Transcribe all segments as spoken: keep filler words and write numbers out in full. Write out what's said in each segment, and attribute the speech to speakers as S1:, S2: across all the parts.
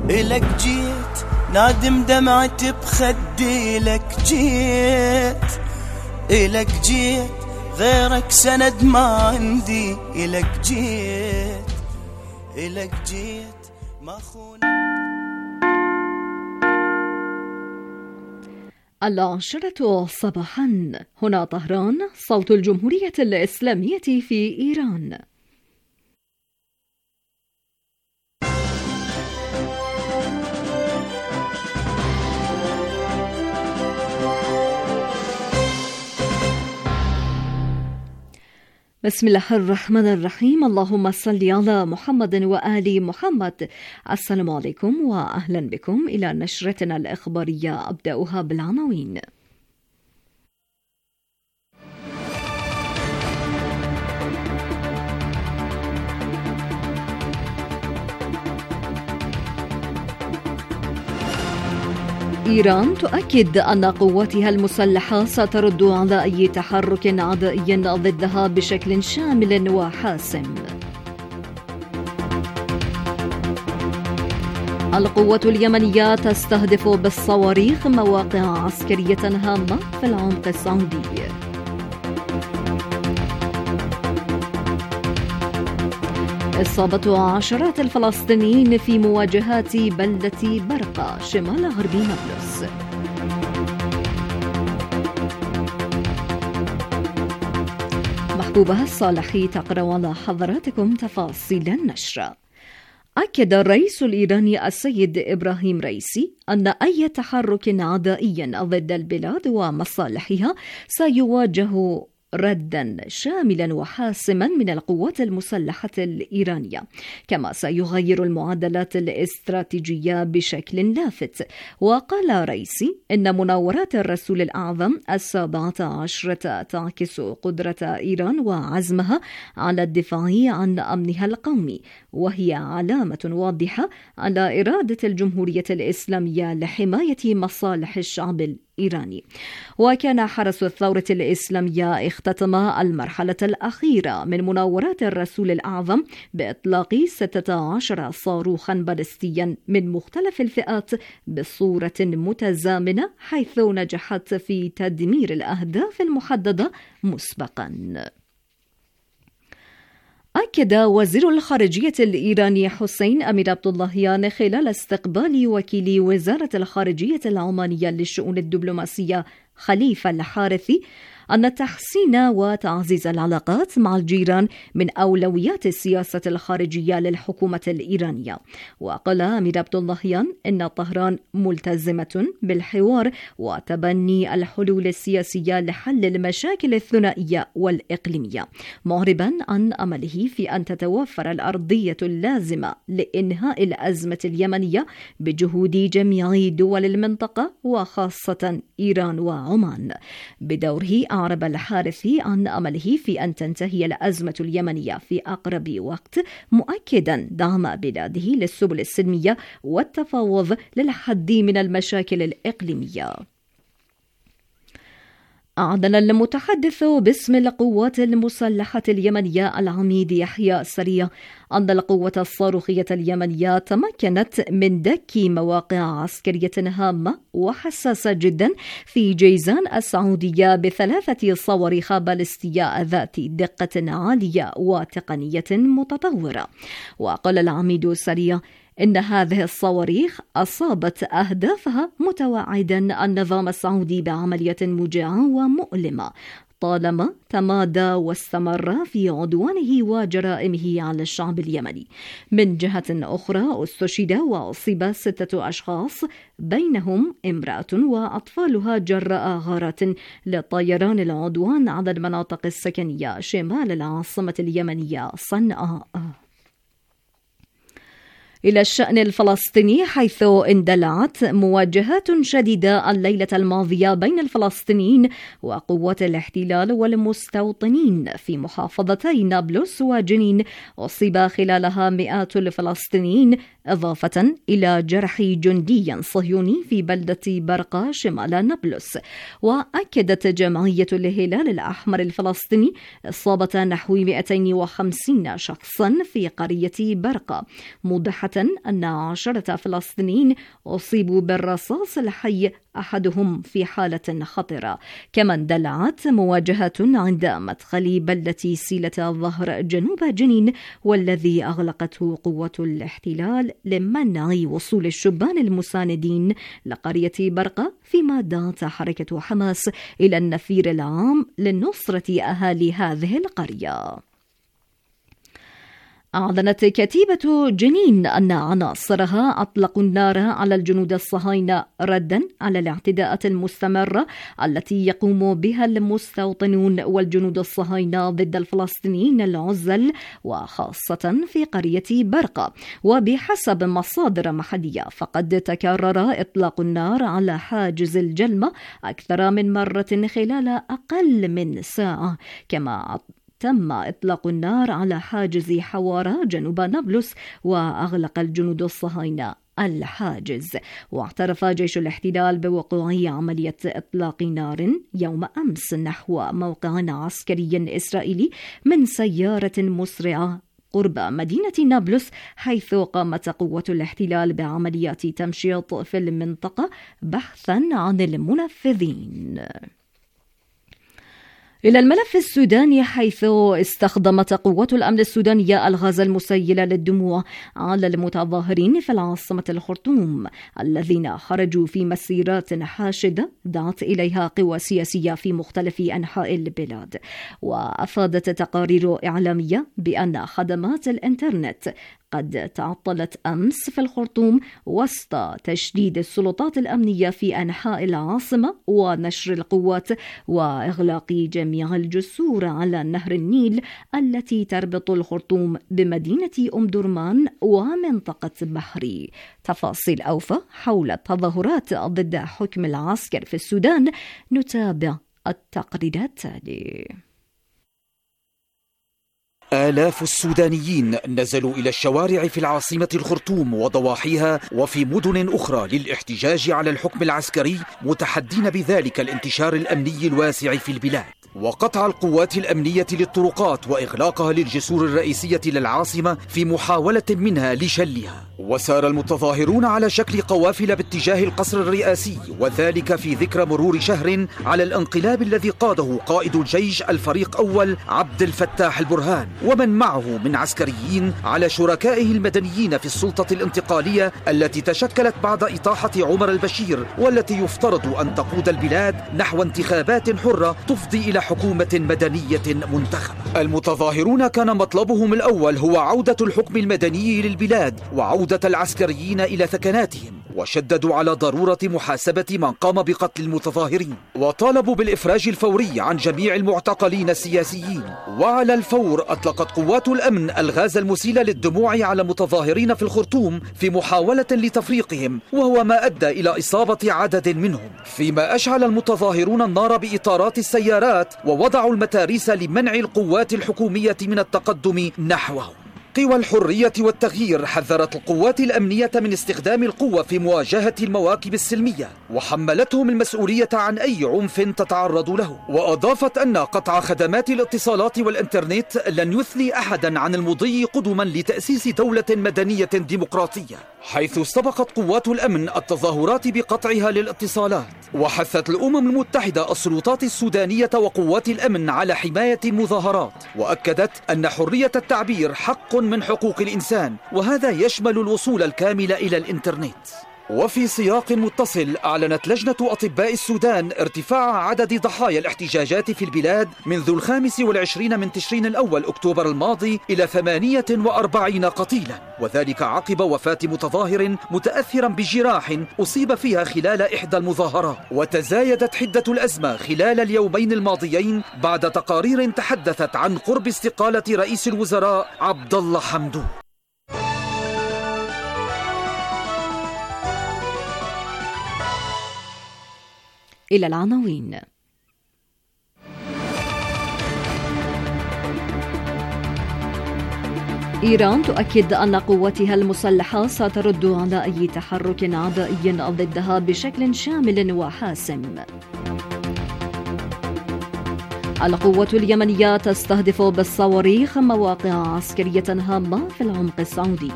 S1: إلك جيت نادم دمعت بخدي، إلك جيت إلك جيت غيرك سند ما عندي، إلك جيت إلك جيت ما خون.
S2: العاشرة صباحا، هنا طهران، صوت الجمهورية الإسلامية في إيران. بسم الله الرحمن الرحيم. اللهم صل على محمد وآل محمد. السلام عليكم وأهلا بكم إلى نشرتنا الإخبارية، أبدأها بالعناوين. إيران تؤكد أن قواتها المسلحة سترد على أي تحرك عدائي ضدها بشكل شامل وحاسم. القوة اليمنية تستهدف بالصواريخ مواقع عسكرية هامة في العمق السعودي. إصابة عشرات الفلسطينيين في مواجهات بلدة برقة شمال غرب نابلس. محبوبة الصالحي تقرأ على حضراتكم تفاصيل النشر. أكد الرئيس الإيراني السيد إبراهيم رئيسي أن أي تحرك عدائي ضد البلاد ومصالحها سيواجه ردا شاملا وحاسما من القوات المسلحة الإيرانية، كما سيغير المعادلات الاستراتيجية بشكل لافت. وقال رئيسي إن مناورات الرسول الأعظم السابعة عشرة تعكس قدرة إيران وعزمها على الدفاع عن أمنها القومي، وهي علامة واضحة على إرادة الجمهورية الإسلامية لحماية مصالح الشعب الإيراني. وكان حرس الثورة الإسلامية اختتم المرحلة الأخيرة من مناورات الرسول الأعظم بإطلاق ستة عشر صاروخا باليستيا من مختلف الفئات بصورة متزامنة، حيث نجحت في تدمير الأهداف المحددة مسبقا. أكد وزير الخارجية الإيراني حسين أمير عبد اللهيان خلال استقبال وكيل وزارة الخارجية العمانية للشؤون الدبلوماسية خليفة الحارثي أن تحسين وتعزيز العلاقات مع الجيران من أولويات السياسة الخارجية للحكومة الإيرانية. وقال أمير عبد اللهيان إن طهران ملتزمة بالحوار وتبني الحلول السياسية لحل المشاكل الثنائية والإقليمية، معربا عن أمله في أن تتوفر الأرضية اللازمة لإنهاء الأزمة اليمنية بجهود جميع دول المنطقة وخاصة إيران وعمان. بدوره أعرب الحارثي عن أمله في أن تنتهي الأزمة اليمنية في أقرب وقت، مؤكدا دعم بلاده للسبل السلمية والتفاوض للحد من المشاكل الإقليمية. أعلن المتحدث باسم القوات المسلحة اليمنية العميد يحيى سريع أن القوة الصاروخية اليمنية تمكنت من دك مواقع عسكرية هامة وحساسة جدا في جيزان السعودية بثلاثة صواريخ باليستية ذات دقة عالية وتقنية متطورة. وقال العميد سريع إن هذه الصواريخ أصابت أهدافها، متوعدا النظام السعودي بعملية موجعة ومؤلمة طالما تمادى واستمر في عدوانه وجرائمه على الشعب اليمني. من جهة أخرى استشهد وأصيب ستة أشخاص بينهم امرأة وأطفالها جراء غارات لطيران العدوان على المناطق السكنية شمال العاصمة اليمنية صنعاء. إلى الشأن الفلسطيني، حيث اندلعت مواجهات شديدة الليلة الماضية بين الفلسطينيين وقوات الاحتلال والمستوطنين في محافظتي نابلس وجنين، أصيب خلالها مئات الفلسطينيين إضافة إلى جرح جندي صهيوني في بلدة برقة شمال نابلس. وأكدت جمعية الهلال الأحمر الفلسطيني إصابة نحو مئتين وخمسين شخصا في قرية برقة، موضحة أن عشرة فلسطينيين أصيبوا بالرصاص الحي، أحدهم في حالة خطرة. كما اندلعت مواجهة عند مدخل بلدة سيلة الظهر جنوب جنين، والذي أغلقته قوة الاحتلال لمنع وصول الشبان المساندين لقرية برقة، فيما دعت حركة حماس إلى النفير العام لنصرة أهالي هذه القرية. أعلنت كتيبة جنين أن عناصرها أطلقوا النار على الجنود الصهاينة ردا على الاعتداءات المستمرة التي يقوم بها المستوطنون والجنود الصهاينة ضد الفلسطينيين العزل، وخاصة في قرية برقة. وبحسب مصادر محلية فقد تكرر إطلاق النار على حاجز الجلمة أكثر من مرة خلال أقل من ساعة، كما تم إطلاق النار على حاجز حوارة جنوب نابلس، وأغلق الجنود الصهاينة الحاجز. واعترف جيش الاحتلال بوقوع عملية إطلاق نار يوم أمس نحو موقع عسكري إسرائيلي من سيارة مسرعة قرب مدينة نابلس، حيث قامت قوة الاحتلال بعمليات تمشيط في المنطقة بحثا عن المنفذين. إلى الملف السوداني، حيث استخدمت قوات الأمن السودانية الغاز المسيل للدموع على المتظاهرين في العاصمة الخرطوم الذين خرجوا في مسيرات حاشدة دعت إليها قوى سياسية في مختلف أنحاء البلاد. وأفادت تقارير إعلامية بأن خدمات الإنترنت قد تعطلت أمس في الخرطوم وسط تشديد السلطات الأمنية في أنحاء العاصمة ونشر القوات وإغلاق جميع الجسور على نهر النيل التي تربط الخرطوم بمدينة أم درمان ومنطقة بحري. تفاصيل أوفى حول التظاهرات ضد حكم العسكر في السودان نتابع التقرير التالي.
S3: آلاف السودانيين نزلوا إلى الشوارع في العاصمة الخرطوم وضواحيها وفي مدن أخرى للاحتجاج على الحكم العسكري، متحدين بذلك الانتشار الأمني الواسع في البلاد وقطع القوات الأمنية للطرقات وإغلاقها للجسور الرئيسية للعاصمة في محاولة منها لشلها. وسار المتظاهرون على شكل قوافل باتجاه القصر الرئاسي، وذلك في ذكرى مرور شهر على الانقلاب الذي قاده قائد الجيش الفريق أول عبد الفتاح البرهان ومن معه من عسكريين على شركائه المدنيين في السلطة الانتقالية التي تشكلت بعد إطاحة عمر البشير، والتي يفترض أن تقود البلاد نحو انتخابات حرة تفضي إلى حكومة مدنية منتخبة. المتظاهرون كان مطلبهم الأول هو عودة الحكم المدني للبلاد وعودة العسكريين إلى ثكناتهم، وشددوا على ضرورة محاسبة من قام بقتل المتظاهرين، وطالبوا بالإفراج الفوري عن جميع المعتقلين السياسيين. وعلى الفور أطلقت قوات الأمن الغاز المسيل للدموع على متظاهرين في الخرطوم في محاولة لتفريقهم، وهو ما أدى إلى إصابة عدد منهم، فيما أشعل المتظاهرون النار بإطارات السيارات ووضعوا المتاريس لمنع القوات الحكومية من التقدم نحوهم. قوى الحرية والتغيير حذرت القوات الأمنية من استخدام القوة في مواجهة المواكب السلمية، وحملتهم المسؤولية عن أي عنف تتعرض له. وأضافت أن قطع خدمات الاتصالات والإنترنت لن يثني أحدا عن المضي قدما لتأسيس دولة مدنية ديمقراطية، حيث سبقت قوات الأمن التظاهرات بقطعها للاتصالات. وحثت الأمم المتحدة السلطات السودانية وقوات الأمن على حماية المظاهرات، وأكدت أن حرية التعبير حق من حقوق الإنسان، وهذا يشمل الوصول الكامل إلى الإنترنت. وفي سياق متصل، أعلنت لجنة أطباء السودان ارتفاع عدد ضحايا الاحتجاجات في البلاد منذ الخامس والعشرين من تشرين الأول أكتوبر الماضي إلى ثمانية وأربعين قتيلا، وذلك عقب وفاة متظاهر متأثرا بجراح أصيب فيها خلال إحدى المظاهرات. وتزايدت حدة الأزمة خلال اليومين الماضيين بعد تقارير تحدثت عن قرب استقالة رئيس الوزراء عبد الله حمدون.
S2: إلى العناوين. إيران تؤكد أن قواتها المسلحة سترد على أي تحرك عدائي ضدها بشكل شامل وحاسم. القوات اليمنية تستهدف بالصواريخ مواقع عسكرية هامة في العمق السعودي.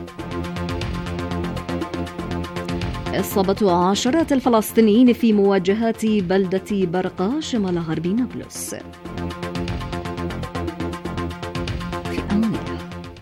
S2: إصابة عشرات الفلسطينيين في مواجهات بلدة برقة شمال غرب نابلس. في أمان الله.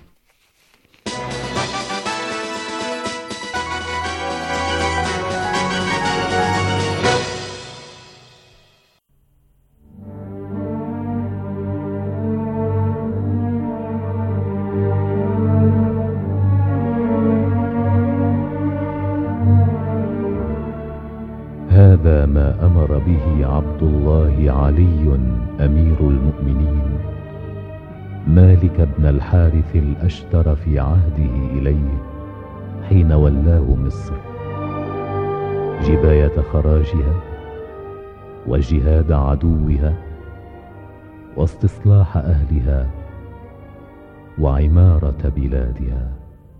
S4: هذا ما أمر به عبد الله علي أمير المؤمنين مالك بن الحارث الأشتر في عهده إليه حين ولاه مصر، جباية خراجها وجهاد عدوها واستصلاح أهلها وعمارة بلادها.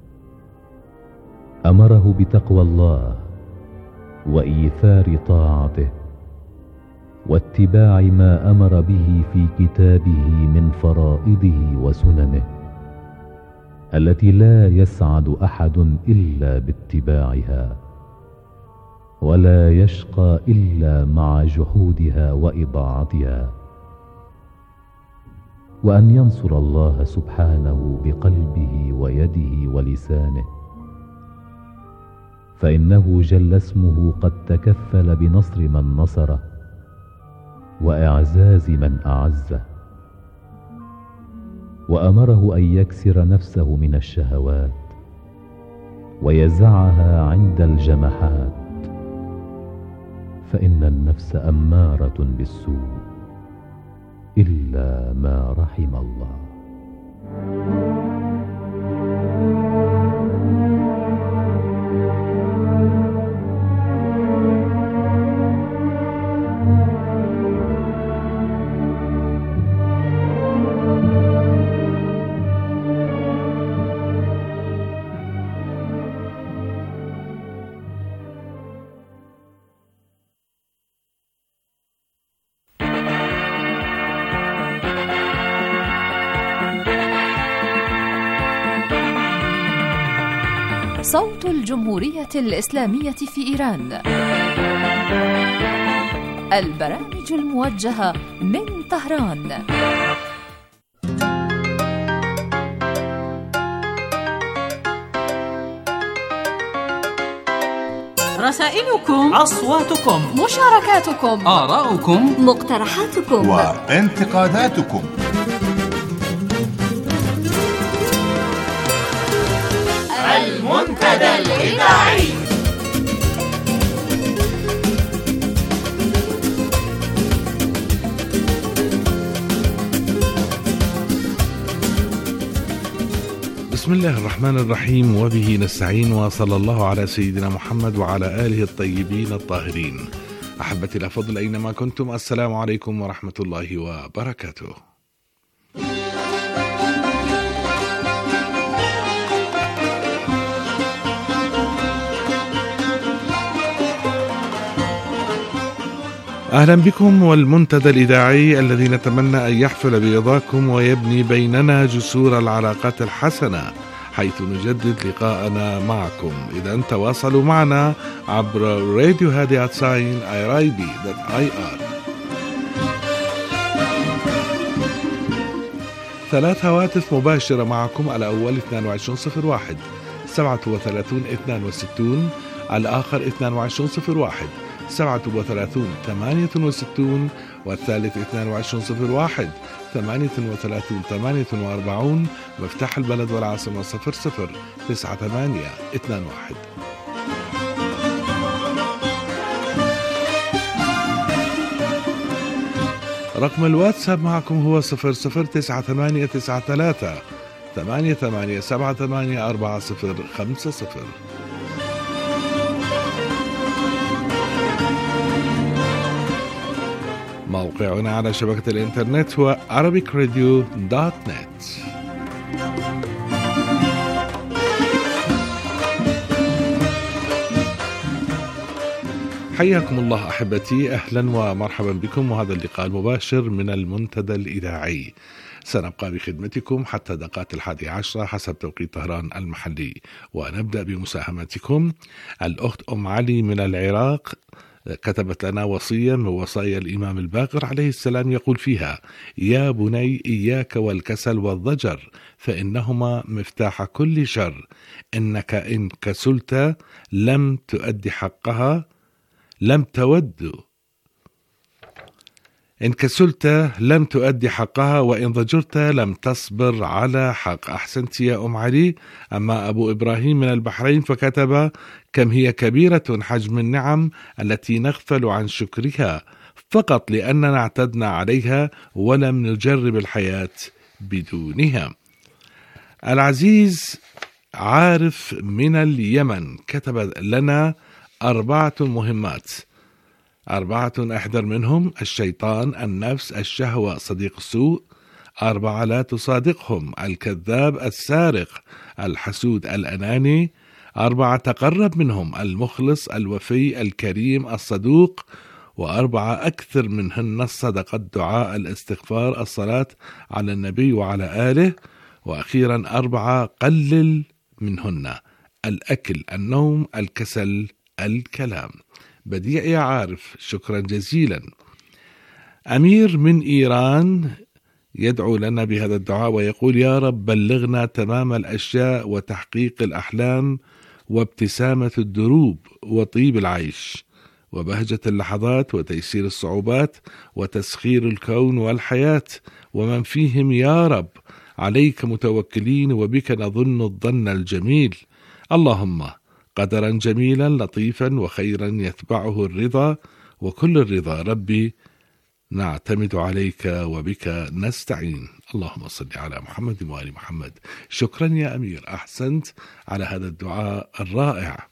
S4: أمره بتقوى الله وإيثار طاعته واتباع ما أمر به في كتابه من فرائضه وسننه التي لا يسعد أحد إلا باتباعها ولا يشقى إلا مع جحودها وإضاعتها، وأن ينصر الله سبحانه بقلبه ويده ولسانه، فإنه جل اسمه قد تكفل بنصر من نصره وإعزاز من أعزه. وأمره أن يكسر نفسه من الشهوات ويزعها عند الجمحات، فإن النفس أمارة بالسوء إلا ما رحم الله.
S5: صوت الجمهورية الإسلامية في إيران، البرامج الموجهة من طهران.
S6: رسائلكم، أصواتكم،
S5: مشاركاتكم،
S6: آراؤكم،
S7: مقترحاتكم
S8: وانتقاداتكم.
S6: المنتدى الإذاعي.
S9: بسم الله الرحمن الرحيم، وبه نستعين، وصلى الله على سيدنا محمد وعلى آله الطيبين الطاهرين. أحبتي الأفاضل أينما كنتم، السلام عليكم ورحمة الله وبركاته. أهلا بكم، والمنتدى الإذاعي الذي نتمنى أن يحفل برضاكم ويبني بيننا جسور العلاقات الحسنة، حيث نجدد لقاءنا معكم. إذا تواصلوا معنا عبر راديو هادي أتساين آي آر آي بي دوت آي آر. ثلاث هواتف مباشرة معكم، الأول اثنين وعشرين صفر واحد سبعة وثلاثين اثنين وستين، الآخر اثنين وعشرين صفر واحد سبعة وثلاثين ثمانية وستين، والثالث اثنين وعشرين صفر واحد ثمانية وثلاثين ثمانية وأربعين. مفتاح البلد والعاصمة صفر صفر تسعة ثمانية اثنين واحد. رقم الواتساب معكم هو صفر صفر تسعة ثمانية تسعة ثلاثة ثمانية ثمانية سبعة ثمانية أربعة صفر خمسة صفر. موقعنا على شبكة الإنترنت هو arabic radio dot net. حياكم الله أحبتي، أهلا ومرحبا بكم، وهذا اللقاء المباشر من المنتدى الإذاعي. سنبقى بخدمتكم حتى دقات الحادي عشرة حسب توقيت طهران المحلي، ونبدأ بمساهمتكم. الأخت أم علي من العراق كتبت لنا وصية من وصايا الإمام الباقر عليه السلام، يقول فيها: يا بني إياك والكسل والضجر فإنهما مفتاح كل شر، إنك إن كسلت لم تؤدي حقها لم تود إن كسلت لم تؤدي حقها وإن ضجرت لم تصبر على حق. أحسنت يا أم علي. أما أبو إبراهيم من البحرين فكتب: كم هي كبيرة حجم النعم التي نغفل عن شكرها فقط لأننا اعتدنا عليها ولم نجرب الحياة بدونها. العزيز عارف من اليمن كتب لنا أربعة مهمات، أربعة أحذر منهم: الشيطان، النفس، الشهوة، صديق السوء. أربعة لا تصادقهم: الكذاب، السارق، الحسود، الأناني. أربعة تقرب منهم: المخلص، الوفي، الكريم، الصدوق. وأربعة أكثر منهن: الصدقة، الدعاء، الاستغفار، الصلاة على النبي وعلى آله. وأخيرا أربعة قلل منهن: الأكل، النوم، الكسل، الكلام. بديع يا عارف، شكرا جزيلا. أمير من إيران يدعو لنا بهذا الدعاء ويقول: يا رب بلغنا تمام الأشياء وتحقيق الأحلام وابتسامة الدروب وطيب العيش وبهجة اللحظات وتيسير الصعوبات وتسخير الكون والحياة ومن فيهم يا رب. عليك متوكلين وبك نظن الظن الجميل. اللهم قدرا جميلا لطيفا وخيرا يتبعه الرضا، وكل الرضا ربي نعتمد عليك وبك نستعين. اللهم صل على محمد وآل محمد. شكرا يا أمير، أحسنت على هذا الدعاء الرائع.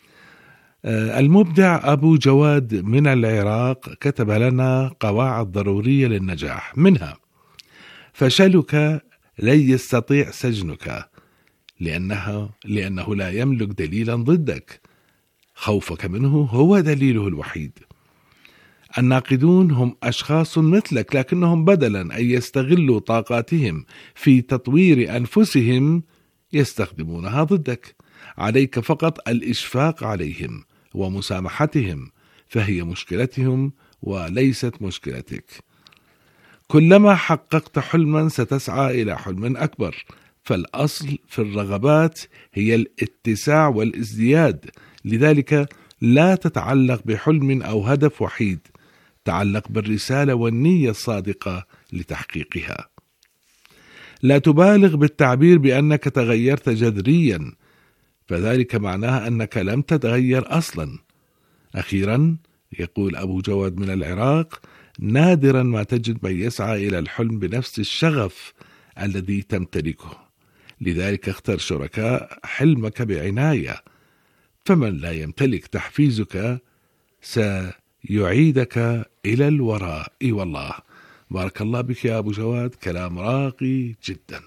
S9: المبدع أبو جواد من العراق كتب لنا قواعد ضرورية للنجاح، منها: فشلك لن يستطيع سجنك لأنه, لأنه لا يملك دليلا ضدك، خوفك منه هو دليله الوحيد. الناقدون هم أشخاص مثلك لكنهم بدلا أن يستغلوا طاقاتهم في تطوير أنفسهم يستخدمونها ضدك. عليك فقط الإشفاق عليهم ومسامحتهم، فهي مشكلتهم وليست مشكلتك. كلما حققت حلما ستسعى إلى حلم أكبر، فالأصل في الرغبات هي الاتساع والازدياد، لذلك لا تتعلق بحلم أو هدف وحيد، تعلق بالرسالة والنية الصادقة لتحقيقها. لا تبالغ بالتعبير بأنك تغيرت جذريا، فذلك معناه أنك لم تتغير أصلا. أخيرا يقول أبو جواد من العراق: نادرا ما تجد من يسعى إلى الحلم بنفس الشغف الذي تمتلكه، لذلك اختر شركاء حلمك بعناية، فمن لا يمتلك تحفيزك سيعيدك إلى الوراء. إي والله، بارك الله بك يا أبو جواد، كلام راقي جدا.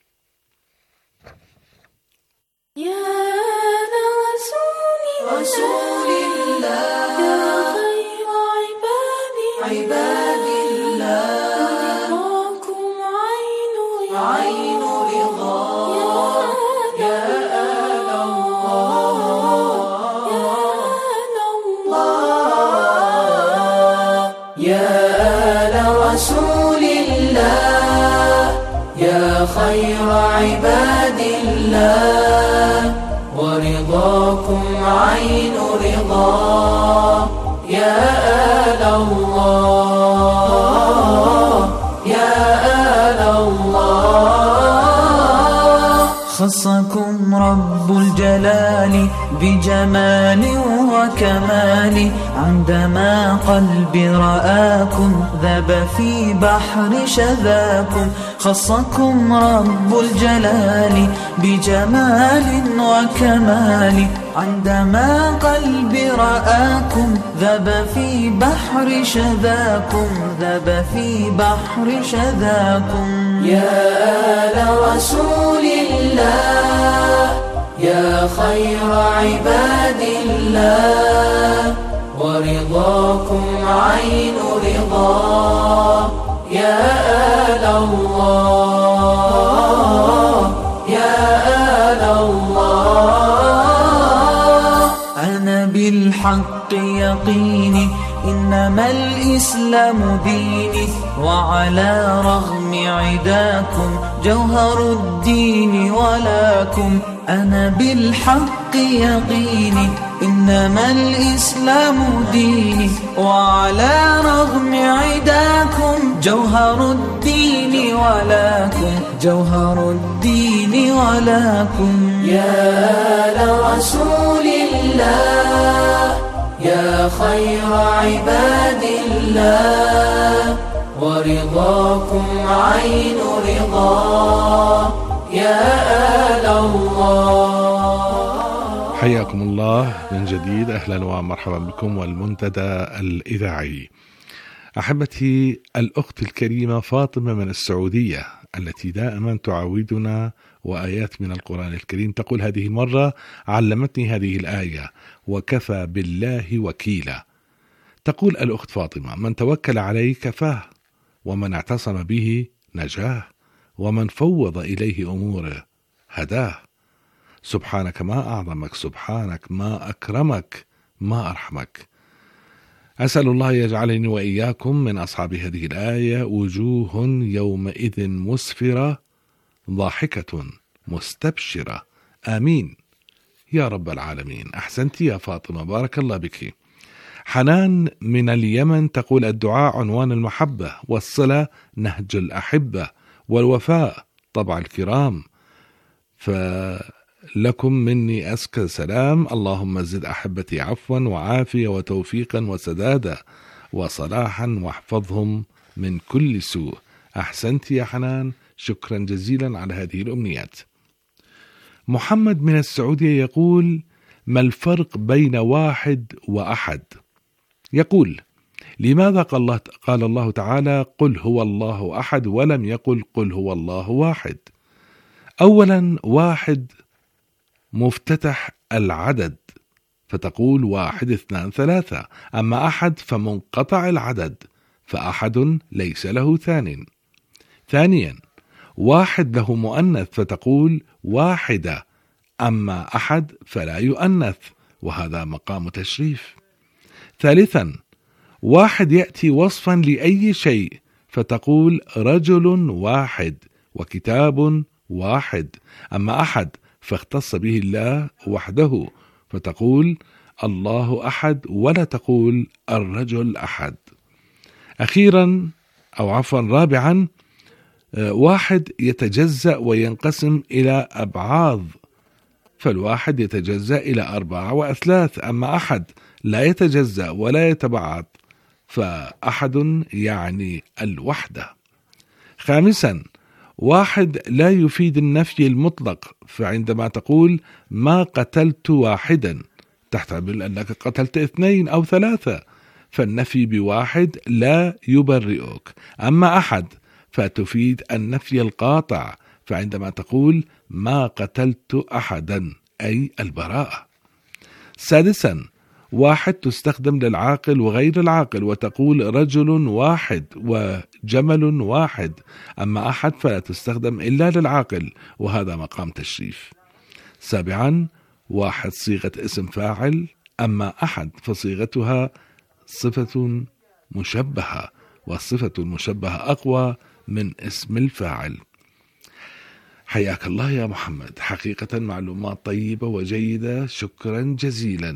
S7: يا رسول رسول الله، يا خير عبادي عبادي الله، رضاكم عين عين رضا، يا آل الله، يا آل الله، يا آل رسول الله، يا خير عباد الله، ورضاكم عين رضا، يا آل الله، يا آل الله. خصكم رب الجلال بجمال وكمال، عندما قلبي رآكم ذاب في بحر شذاكم. خصكم رب الجلال بجمال وكمال، عندما قلبي رآكم ذاب في بحر شذاكم، ذاب في بحر شذاكم. يا آل رسول الله، يا خير عباد الله، ورضاكم عين رضا يا آل الله يا آل الله. أنا بالحق يقيني إنما الإسلام ديني، وعلى رغم عداكم جوهر الدين ولكم. أنا بالحق يقيني إنما الإسلام ديني، وعلى رغم عداكم جوهر الدين ولكم جوهر الدين ولكم. يا آل رسول الله يا خير عباد الله، ورضاكم عين رضا يا آل الله.
S9: حياكم الله من جديد، أهلا ومرحبا بكم والمنتدى الإذاعي. أحبتي، الأخت الكريمة فاطمة من السعودية التي دائما تعاودنا وآيات من القرآن الكريم تقول هذه المرة علمتني هذه الآية: وكفى بالله وكيلا. تقول الأخت فاطمة: من توكل عليه كفاه، ومن اعتصم به نجاه، ومن فوض إليه أموره هداه. سبحانك ما أعظمك، سبحانك ما أكرمك، ما أرحمك. أسأل الله يجعلني وإياكم من أصحاب هذه الآية: وجوه يومئذ مسفرة ضاحكة مستبشرة. آمين يا رب العالمين. أحسنت يا فاطمة، بارك الله بك. حنان من اليمن تقول: الدعاء عنوان المحبة، والصلة نهج الأحبة، والوفاء طبع الكرام. فلكم مني أزكى سلام، اللهم زد أحبتي عفوا وعافية وتوفيقا وسدادا وصلاحا، واحفظهم من كل سوء. أحسنت يا حنان، شكرا جزيلا على هذه الأمنيات. محمد من السعودية يقول: ما الفرق بين واحد وأحد؟ يقول: لماذا قال الله, قال الله تعالى قل هو الله أحد ولم يقل قل هو الله واحد؟ أولا، واحد مفتتح العدد فتقول واحد اثنان ثلاثة، أما أحد فمنقطع العدد فأحد ليس له ثان. ثانيا، واحد له مؤنث فتقول واحدة، أما أحد فلا يؤنث وهذا مقام تشريف. ثالثا، واحد يأتي وصفا لأي شيء فتقول رجل واحد وكتاب واحد، أما أحد فاختص به الله وحده فتقول الله أحد ولا تقول الرجل أحد. أخيرا أو عفوا رابعا، واحد يتجزأ وينقسم إلى أبعاض، فالواحد يتجزأ إلى أربعة وأثلاث، أما أحد لا يتجزأ ولا يتبعض فأحد يعني الوحدة. خامسا، واحد لا يفيد النفي المطلق، فعندما تقول ما قتلت واحدا تحتمل أنك قتلت اثنين أو ثلاثة، فالنفي بواحد لا يبرئك. أما أحد فتفيد النفي القاطع، فعندما تقول ما قتلت أحدا أي البراءة. سادسا، واحد تستخدم للعاقل وغير العاقل وتقول رجل واحد وجمل واحد، أما أحد فلا تستخدم إلا للعاقل وهذا مقام تشريف. سابعا، واحد صيغة اسم فاعل، أما أحد فصيغتها صفة مشبهة، والصفة المشبهة أقوى من اسم الفاعل. حياك الله يا محمد، حقيقة معلومات طيبة وجيدة، شكرا جزيلا.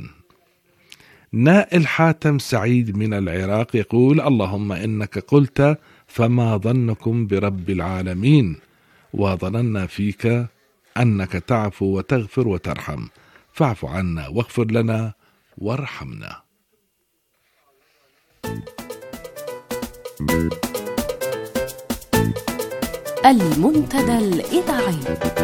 S9: نائل حاتم سعيد من العراق يقول اللهم إنك قلت فما ظنكم برب العالمين، وظننا فيك أنك تعفو وتغفر وترحم، فاعف عنا واغفر لنا وارحمنا.
S5: المنتدى الإذاعي.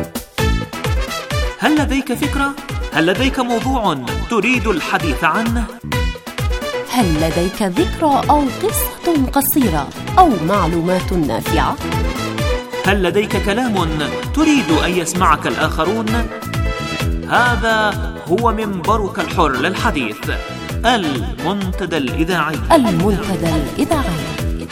S6: هل لديك فكرة؟ هل لديك موضوع تريد الحديث عنه؟
S5: هل لديك ذكرى أو قصة قصيرة أو معلومات نافعة؟
S6: هل لديك كلام تريد أن يسمعك الآخرون؟ هذا هو منبرك الحر للحديث. المنتدى الإذاعي.
S5: المنتدى الإذاعي.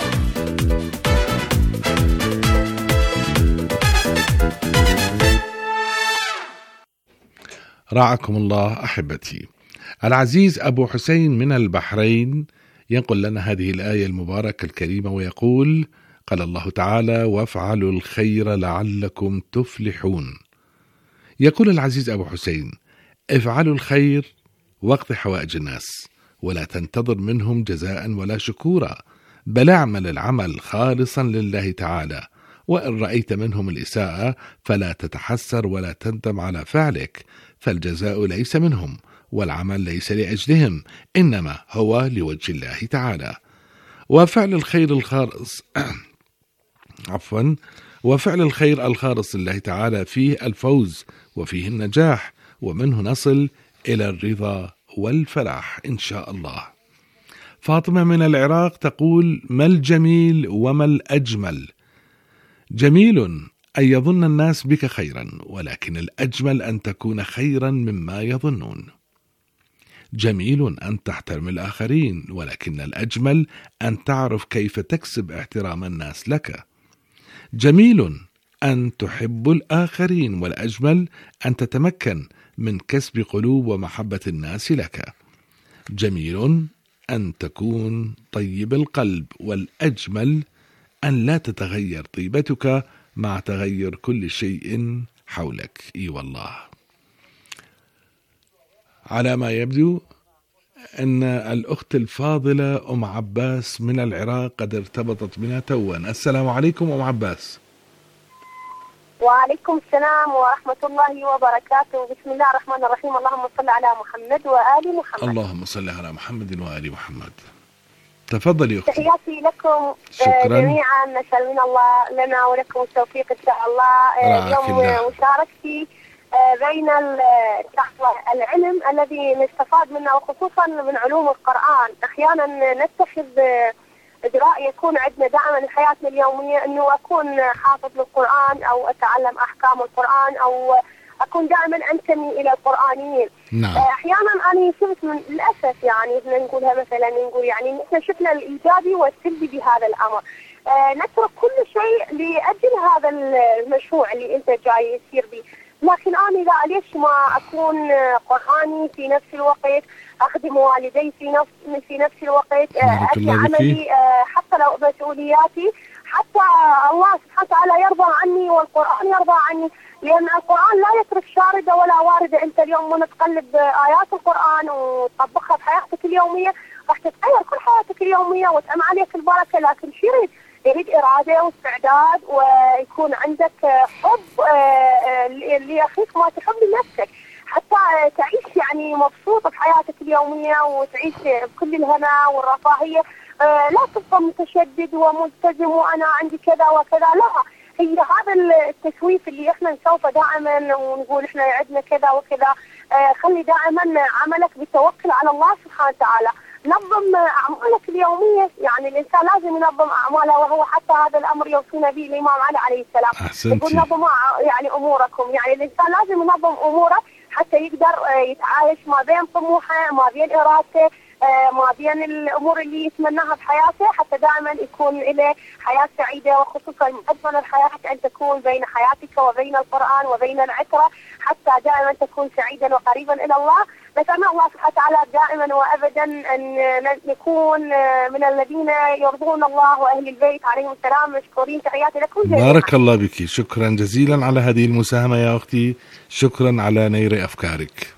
S9: رعاكم الله أحبتي. العزيز أبو حسين من البحرين ينقل لنا هذه الآية المباركة الكريمة ويقول: قال الله تعالى: وافعلوا الخير لعلكم تفلحون. يقول العزيز أبو حسين: افعلوا الخير وقت حوائج الناس، ولا تنتظر منهم جزاء ولا شكورا، بل اعمل العمل خالصا لله تعالى، وإن رأيت منهم الإساءة فلا تتحسر ولا تندم على فعلك، فالجزاء ليس منهم والعمل ليس لأجلهم، إنما هو لوجه الله تعالى. وفعل الخير الخالص عفوا وفعل الخير الخالص لله تعالى فيه الفوز وفيه النجاح، ومنه نصل إلى الرضا والفلاح إن شاء الله. فاطمة من العراق تقول: ما الجميل وما الأجمل؟ جميل أن يظن الناس بك خيرا، ولكن الأجمل أن تكون خيرا مما يظنون. جميل أن تحترم الآخرين، ولكن الأجمل أن تعرف كيف تكسب احترام الناس لك. جميل أن تحب الآخرين، والأجمل أن تتمكن من كسب قلوب ومحبة الناس لك. جميل أن تكون طيب القلب، والأجمل أن لا تتغير طيبتك مع تغير كل شيء حولك. إي والله، على ما يبدو أن الأخت الفاضلة أم عباس من العراق قد ارتبطت بنا توا. السلام عليكم أم عباس.
S10: وعليكم السلام ورحمة الله وبركاته. بسم الله الرحمن الرحيم. اللهم صل على محمد وآل محمد.
S9: اللهم صل على محمد وآل محمد. تفضلي أختي.
S10: تحياتي لكم
S9: شكرا.
S10: جميعا، نسأل من الله لنا ولكم التوفيق إن شاء الله. اليوم مشاركتي بين العلم الذي نستفاد منه، وخصوصا من علوم القرآن. أحيانا نتخذ إجراء يكون عندنا دائما في حياتنا اليومية أنه أكون حافظ للقرآن أو أتعلم أحكام القرآن أو أكون دائما أنتمي إلى القرآنيين.
S9: نعم.
S10: أحيانا أنا شفت من للأسف يعني نقولها مثلا نقول يعني نحن شفنا الإيجابي والسلبي بهذا الأمر. آه نترك كل شيء لأجل هذا المشروع اللي أنت جاي يصير به، لكن أنا لا، ليش ما أكون قرآني في نفس الوقت، أخدم والدي في نفس في نفس الوقت، أدي عملي حتى لو مسؤولياتي، حتى الله سبحانه وتعالى يرضى عني والقرآن يرضى عني، لأن القرآن لا يترك شاردة ولا واردة. أنت اليوم من تقلب آيات القرآن وتطبقها في حياتك اليومية راح تتغير كل حياتك اليومية وتأم عليك البركة. لكن شو يريد؟ يريد إرادة واستعداد، ويكون عندك حب لأخيك ما تحب لنفسك، حتى تعيش يعني مبسوط في حياتك اليومية وتعيش بكل الهنا والرفاهية. لا تبقى متشدد وملتزم وأنا عندي كذا وكذا، لا، هي هذا التسويف اللي احنا نسوفه دائما ونقول احنا عندنا كذا وكذا. خلي دائما عملك بالتوكل على الله سبحانه وتعالى. نظم أعمالك اليومية، يعني الإنسان لازم ينظم أعماله، وهو حتى هذا الأمر يوصينا به الإمام علي عليه السلام، يقول نظموا يعني أموركم. يعني الإنسان لازم ينظم أموره حتى يقدر يتعايش ما بين طموحه، ما بين إرادته، ما بين الأمور اللي يتمناها بحياته، حتى دائما يكون له حياة سعيدة. وخصوصا أجمل الحياة أن تكون بين حياتك وبين القرآن وبين العترة، حتى دائما تكون سعيدا وقريبا إلى الله. نسأل الله سبحانه وتعالى دائما وأبدا أن نكون من الذين يرضون الله وأهل البيت عليهم السلام. مشكورين، تحياتي لكم جميعا.
S9: بارك الله بك، شكرا جزيلا على هذه المساهمة يا أختي، شكرا على نير أفكارك.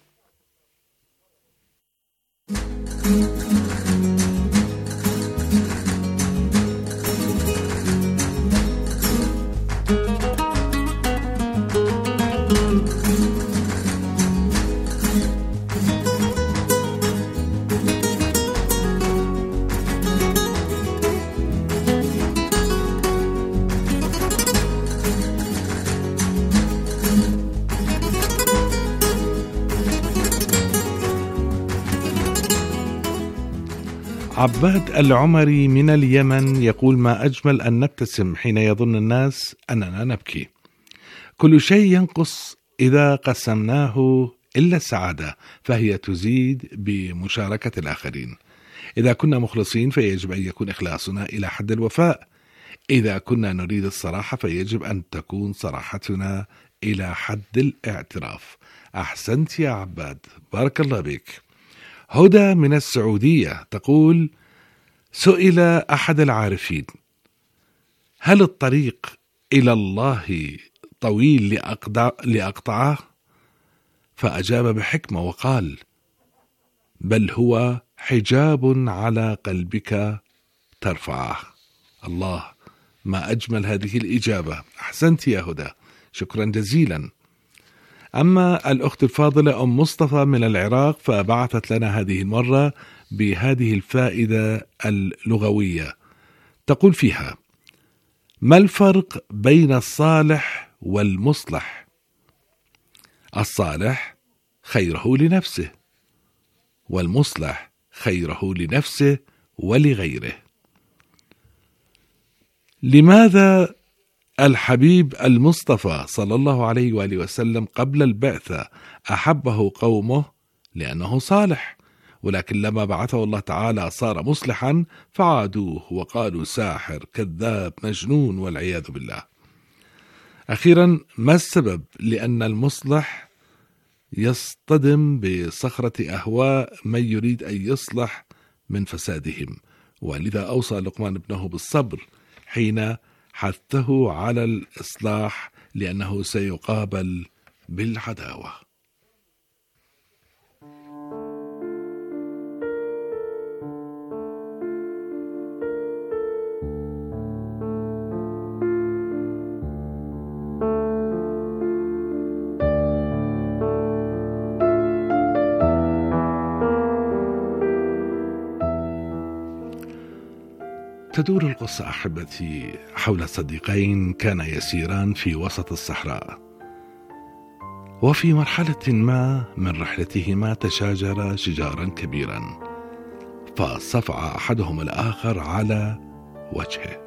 S9: عباد العمري من اليمن يقول: ما أجمل أن نبتسم حين يظن الناس أننا نبكي. كل شيء ينقص إذا قسمناه إلا السعادة، فهي تزيد بمشاركة الآخرين. إذا كنا مخلصين فيجب أن يكون إخلاصنا إلى حد الوفاء. إذا كنا نريد الصراحة فيجب أن تكون صراحتنا إلى حد الاعتراف. أحسنت يا عباد، بارك الله بك. هدى من السعودية تقول: سئل أحد العارفين: هل الطريق إلى الله طويل لأقطعه؟ فأجاب بحكمة وقال: بل هو حجاب على قلبك ترفعه. الله، ما أجمل هذه الإجابة. أحسنت يا هدى، شكرا جزيلا. أما الأخت الفاضلة أم مصطفى من العراق فبعثت لنا هذه المرة بهذه الفائدة اللغوية، تقول فيها: ما الفرق بين الصالح والمصلح؟ الصالح خيره لنفسه، والمصلح خيره لنفسه ولغيره. لماذا الحبيب المصطفى صلى الله عليه وآله وسلم قبل البعثة أحبه قومه؟ لأنه صالح، ولكن لما بعثه الله تعالى صار مصلحا فعادوه وقالوا ساحر كذاب مجنون والعياذ بالله. أخيرا، ما السبب لأن المصلح يصطدم بصخرة أهواء من يريد أن يصلح من فسادهم؟ ولذا أوصى لقمان ابنه بالصبر حين حثه على الإصلاح، لأنه سيقابل بالعداوة. تدور القصة أحبتي حول صديقين كانا يسيران في وسط الصحراء، وفي مرحلة ما من رحلتهما تشاجرا شجارا كبيرا، فصفع أحدهما الآخر على وجهه.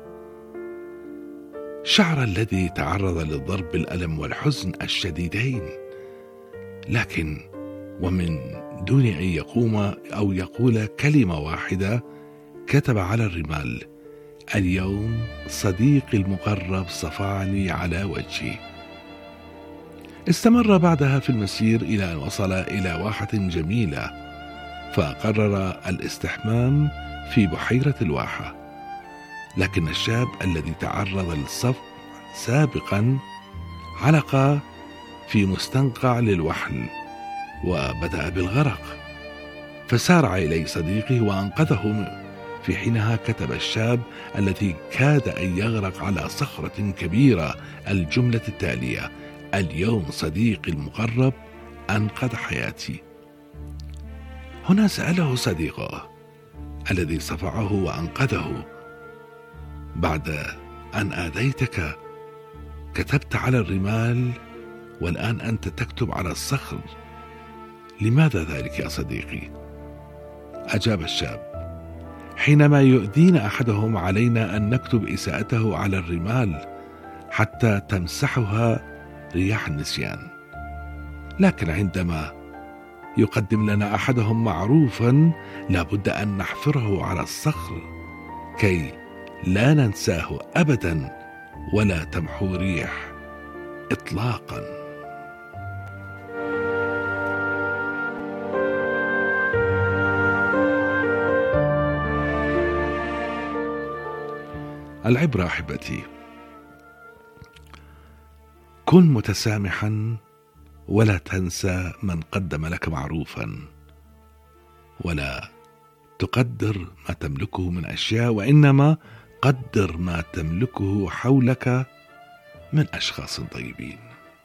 S9: شعر الذي تعرض للضرب بالألم والحزن الشديدين، لكن ومن دون أن يقوم أو يقول كلمة واحدة كتب على الرمال: اليوم صديقي المقرب صفعني على وجهي. استمر بعدها في المسير إلى أن وصل إلى واحة جميلة، فقرر الاستحمام في بحيرة الواحة، لكن الشاب الذي تعرض للصفع سابقا علق في مستنقع للوحل وبدأ بالغرق، فسارع إليه صديقه وأنقذه. في حينها كتب الشاب الذي كاد أن يغرق على صخرة كبيرة الجملة التالية: اليوم صديقي المقرب أنقذ حياتي. هنا سأله صديقه الذي صفعه وأنقذه: بعد أن آذيتك كتبت على الرمال والآن أنت تكتب على الصخر، لماذا ذلك يا صديقي؟ أجاب الشاب: حينما يؤذينا أحدهم علينا أن نكتب إساءته على الرمال حتى تمسحها رياح النسيان، لكن عندما يقدم لنا أحدهم معروفا لابد أن نحفره على الصخر كي لا ننساه أبدا ولا تمحو ريح إطلاقا. العبرة أحبتي: كن متسامحا ولا تنسى من قدم لك معروفا، ولا تقدر ما تملكه من أشياء، وإنما قدر ما تملكه حولك من أشخاص طيبين.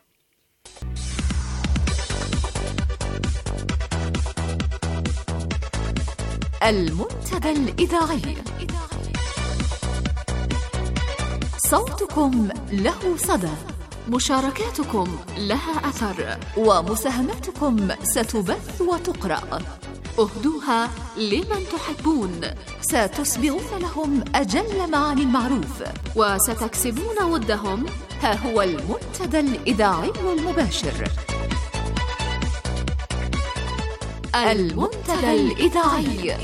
S5: المنتدى الإذاعي، صوتكم له صدى، مشاركاتكم لها أثر، ومساهماتكم ستبث وتقرأ. اهدوها لمن تحبون، ستسبغون لهم أجل معاني المعروف، وستكسبون ودهم. ها هو المنتدى الإذاعي المباشر. المنتدى الإذاعي.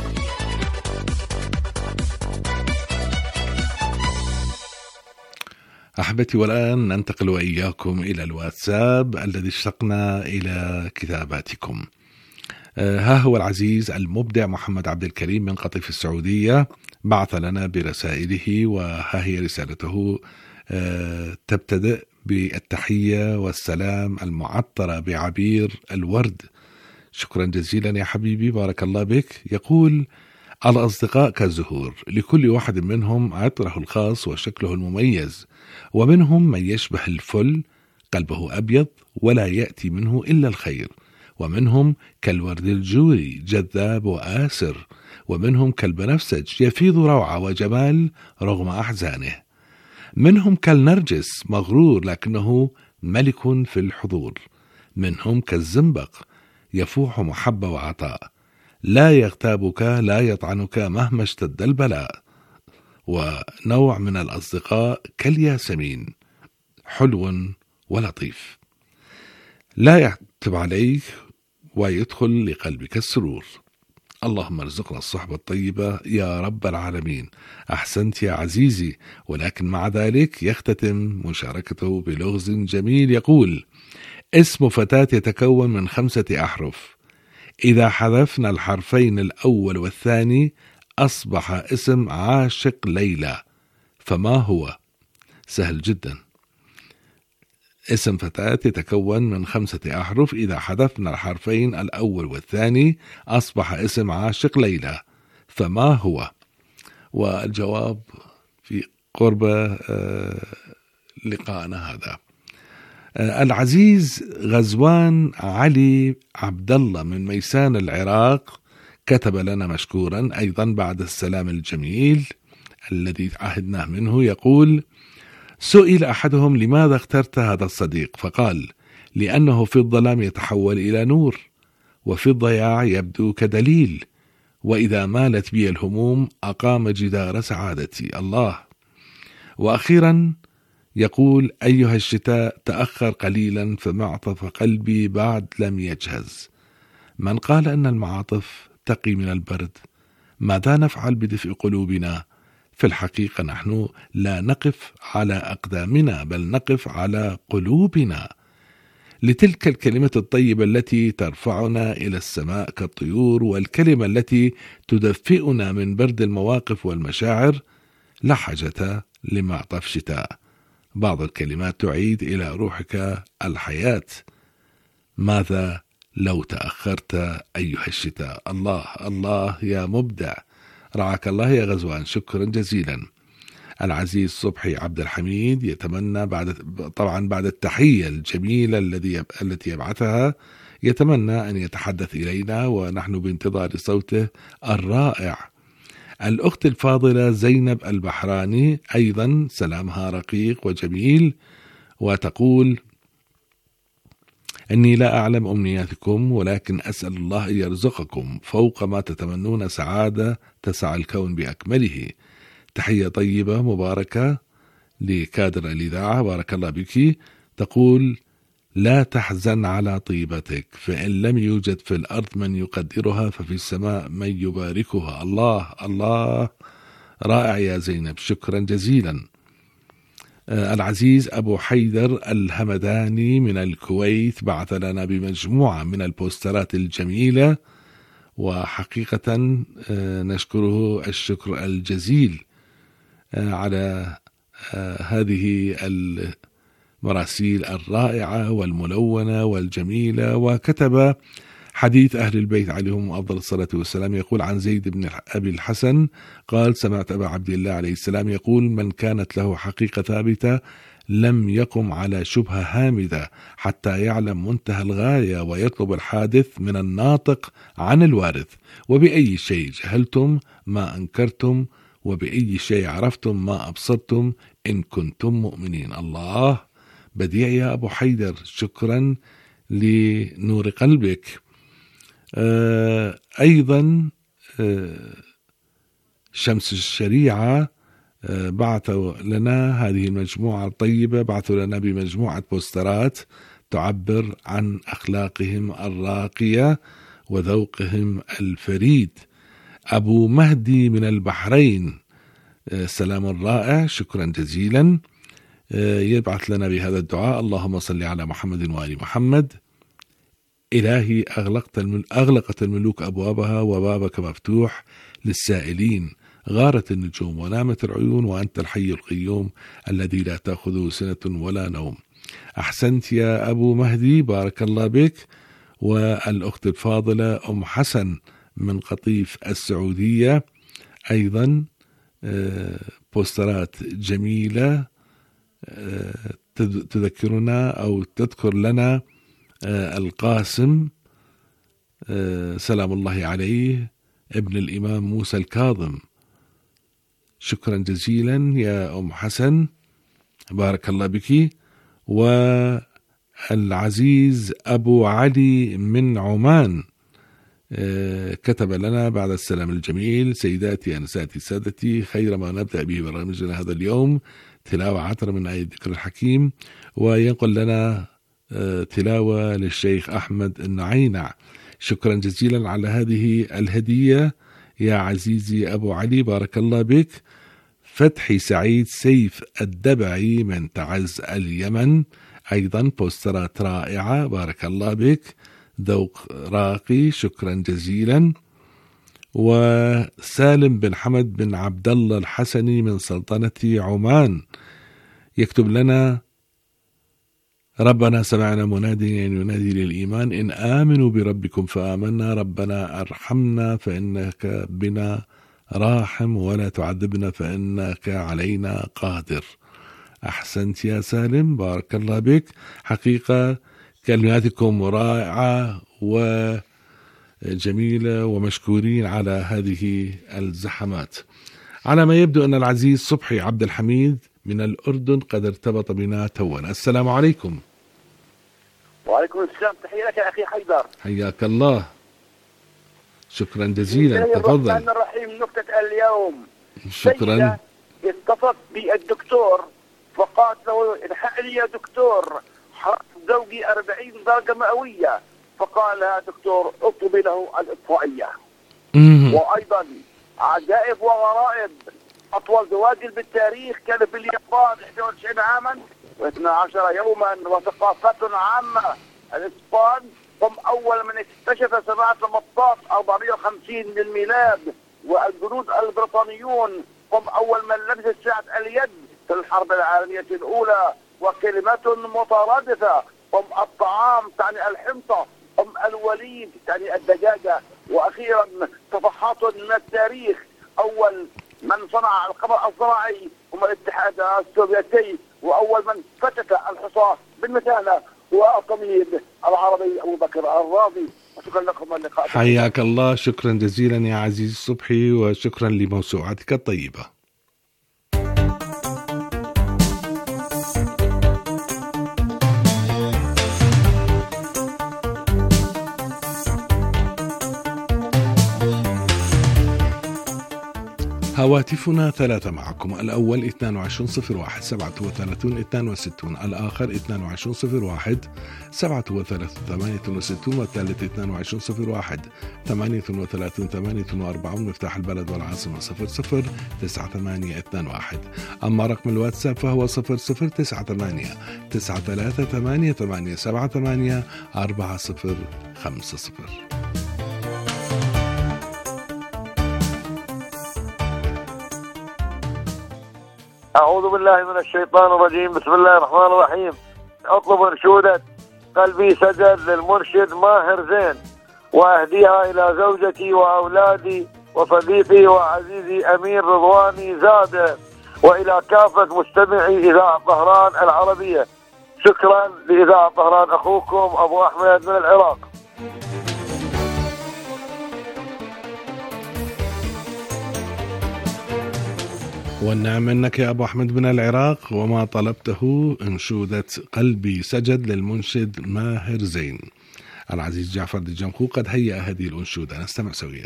S9: أحبتي، والآن ننتقل وإياكم إلى الواتساب الذي اشتقنا إلى كتاباتكم. آه ها هو العزيز المبدع محمد عبد الكريم من قطيف السعودية بعث لنا برسائله، وها هي رسالته. آه تبتدئ بالتحية والسلام المعطرة بعبير الورد. شكرا جزيلا يا حبيبي، بارك الله بك. يقول: الأصدقاء كالزهور، لكل واحد منهم عطره الخاص وشكله المميز، ومنهم من يشبه الفل قلبه أبيض ولا يأتي منه إلا الخير، ومنهم كالورد الجوري جذاب وآسر، ومنهم كالبنفسج يفيض روعة وجمال رغم أحزانه، منهم كالنرجس مغرور لكنه ملك في الحضور، منهم كالزنبق يفوح محبة وعطاء، لا يغتابك لا يطعنك مهما اشتد البلاء، ونوع من الأصدقاء كالياسمين حلو ولطيف، لا يعتب عليك ويدخل لقلبك السرور. اللهم ارزقنا الصحبة الطيبة يا رب العالمين. أحسنت يا عزيزي. ولكن مع ذلك يختتم مشاركته بلغز جميل يقول: اسم فتاة يتكون من خمسة أحرف، إذا حذفنا الحرفين الأول والثاني أصبح اسم عاشق ليلى، فما هو؟ سهل جدا. اسم فتاة يتكون من خمسة أحرف، إذا حذفنا الحرفين الأول والثاني أصبح اسم عاشق ليلى، فما هو؟ والجواب في قرب لقاءنا هذا. العزيز غزوان علي عبد الله من ميسان العراق كتب لنا مشكورا أيضا بعد السلام الجميل الذي عهدناه منه. يقول: سئل أحدهم: لماذا اخترت هذا الصديق؟ فقال: لأنه في الظلام يتحول إلى نور، وفي الضياع يبدو كدليل، وإذا مالت بي الهموم أقام جدار سعادتي. الله. وأخيرا يقول: أيها الشتاء تأخر قليلا فمعطف قلبي بعد لم يجهز. من قال أن المعاطف تقي من البرد؟ ماذا نفعل بدفء قلوبنا؟ في الحقيقة نحن لا نقف على أقدامنا بل نقف على قلوبنا. لتلك الكلمة الطيبة التي ترفعنا إلى السماء كالطيور، والكلمة التي تدفئنا من برد المواقف والمشاعر، لا حاجة لمعطف شتاء. بعض الكلمات تعيد إلى روحك الحياة. ماذا لو تأخرت أيها الشتاء؟ الله الله يا مبدع، رعاك الله يا غزوان. شكرا جزيلا. العزيز صبحي عبد الحميد يتمنى بعد طبعا بعد التحية الجميلة الذي التي يبعثها، يتمنى أن يتحدث إلينا ونحن بانتظار صوته الرائع. الأخت الفاضلة زينب البحراني أيضا سلامها رقيق وجميل، وتقول: إني لا أعلم أمنياتكم، ولكن أسأل الله أن يرزقكم فوق ما تتمنون سعادة تسع الكون بأكمله. تحية طيبة مباركة لكادر الإذاعة، بارك الله بك. تقول: لا تحزن على طيبتك، فإن لم يوجد في الأرض من يقدرها ففي السماء من يباركها. الله الله، رائع يا زينب، شكرا جزيلا. آه العزيز أبو حيدر الهمداني من الكويت بعث لنا بمجموعة من البوسترات الجميلة، وحقيقة آه نشكره الشكر الجزيل آه على آه هذه المراسيل الرائعة والملونة والجميلة. وكتب حديث أهل البيت عليهم أفضل الصلاة والسلام، يقول عن زيد بن أبي الحسن قال: سمعت أبا عبد الله عليه السلام يقول: من كانت له حقيقة ثابتة لم يقم على شبهة هامدة حتى يعلم منتهى الغاية ويطلب الحادث من الناطق عن الوارث. وبأي شيء جهلتم ما أنكرتم، وبأي شيء عرفتم ما أبصرتم إن كنتم مؤمنين. الله، بديع يا أبو حيدر، شكرا لنور قلبك. آه أيضا آه شمس الشريعة آه بعثوا لنا هذه المجموعة الطيبة، بعثوا لنا بمجموعة بوسترات تعبر عن أخلاقهم الراقية، وذوقهم الفريد. أبو مهدي من البحرين، سلام رائع، شكرا جزيلا. يبعث لنا بهذا الدعاء: اللهم صل على محمد وآل محمد. إلهي أغلقت أغلقت الملوك أبوابها وبابك مفتوح للسائلين، غارت النجوم ونامت العيون وأنت الحي القيوم الذي لا تأخذه سنة ولا نوم. أحسنت يا أبو مهدي، بارك الله بك. والأخت الفاضلة أم حسن من قطيف السعودية أيضا بوسترات جميلة تذكرنا أو تذكر لنا القاسم سلام الله عليه ابن الإمام موسى الكاظم. شكرا جزيلا يا أم حسن، بارك الله بك. والعزيز أبو علي من عمان كتب لنا بعد السلام الجميل: سيداتي أنساتي سادتي، خير ما نبدأ به برنامجنا هذا اليوم تلاوة عطر من آية الذكر الحكيم، وينقل لنا تلاوة للشيخ أحمد النعينع. شكرا جزيلا على هذه الهدية يا عزيزي أبو علي، بارك الله بك. فتحي سعيد سيف الدبعي من تعز اليمن أيضا بوسترات رائعة، بارك الله بك، ذوق راقي، شكرا جزيلا. وسالم بن حمد بن عبد الله الحسني من سلطنة عمان يكتب لنا: ربنا سمعنا مناديا ينادي للإيمان إن آمنوا بربكم فآمنا، ربنا أرحمنا فإنك بنا راحم ولا تعذبنا فإنك علينا قادر. أحسنت يا سالم، بارك الله بك. حقيقة كلماتكم رائعة وجميلة ومشكورين على هذه الزحمات. على ما يبدو أن العزيز صبحي عبد الحميد من الأردن قد ارتبط بنا تونا. السلام عليكم.
S11: وعليكم السلام، تحية لك يا أخي حيدر،
S9: حياك الله، شكرا جزيلا، تفضل.
S11: الرحمن الرحيم. نكتة اليوم:
S9: شكرا.
S11: اتصلت بالدكتور فقالت له: الحق لي يا دكتور، حرق زوجي أربعين درجة مئوية. فقال لها: دكتور اطلبي له الإطفائية. وأيضا عجائب وغرائب: أطول زواج بالتاريخ كان في اليابان إحدى وتسعين عاما واثني عشر يوما. وثقافة عامة: الإسبان هم أول من اكتشف صناعة المطاط أربعمائة وخمسين للميلاد. والجنود البريطانيون هم أول من لبس ساعة اليد في الحرب العالمية الأولى. وكلمات مترادفة: هم الطعام تعني الحنطة، هم الوليد تعني الدجاجة. وأخيرا صفحات من التاريخ: أول من صنع القمر الصناعي هم الاتحاد السوفيتي، وأول من فتك الحصى بالمتانة هو الطبيب العربي أبو بكر الرازي. وشكرا لكم اللقاء.
S9: حياك الله، شكرا جزيلا يا عزيز صبحي، وشكرا لموسوعتك الطيبة. هواتفنا ثلاثة معكم: الأول اثنان وعشرين صفر واحد سبعة وثلاثين اثنان وستين، الآخر اثنان وعشرين صفر واحد سبعة وثلاثين ثمانية وستين، والثالث اثنان وعشرين صفر واحد ثمانية وثلاثين ثمانية وأربعين. مفتاح البلد والعاصمة صفر صفر تسعة ثمانية اثنان واحد. أما رقم الواتساب فهو صفر صفر تسعة ثمانية تسعة ثلاثة ثمانية ثمانية سبعة ثمانية أربعة صفر خمسة صفر.
S11: أعوذ بالله من الشيطان الرجيم، بسم الله الرحمن الرحيم. أطلب انشودة قلبي سجد للمرشد ماهر زين، وأهديها إلى زوجتي وأولادي وصديقي وعزيزي أمير رضواني زادة، وإلى كافة مستمعي إذاعة طهران العربية. شكرا لإذاعة طهران، أخوكم أبو أحمد من العراق.
S9: والنعم منك يا أبو أحمد من العراق. وما طلبته انشودة قلبي سجد للمنشد ماهر زين. العزيز جعفر الجمخو قد هيأ هذه الأنشودة، نستمع سوية.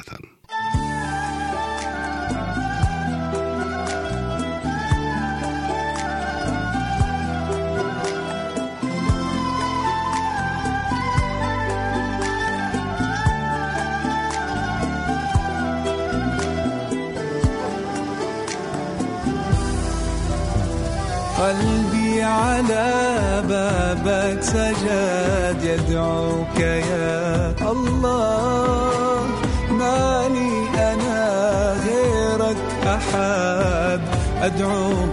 S12: قلبي على بابك سجاد يدعوك يا الله، ما لي أنا غيرك أحد أدعوه